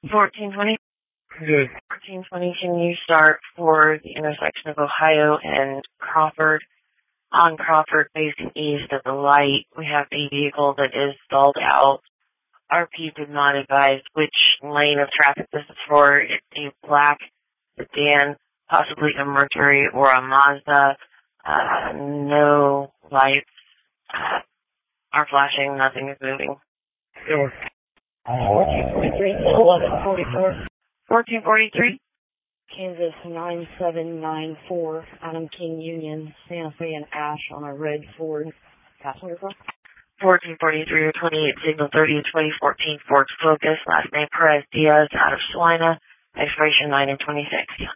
1420. Good. 1420, can you start for the intersection of Ohio and Crawford? On Crawford, facing east of the light, we have a vehicle that is stalled out. RP did not advise which lane of traffic this is for. It's a black sedan, possibly a Mercury or a Mazda. No lights are flashing. Nothing is moving. Sure. 1443, 1144. 1443. Kansas 9794, Adam King Union, Santa Fe and Ash on a red Ford passenger car. 1443 or 28 signal 30 2014 Ford Focus, last name Perez Diaz, out of Salina, expiration 9 of 26.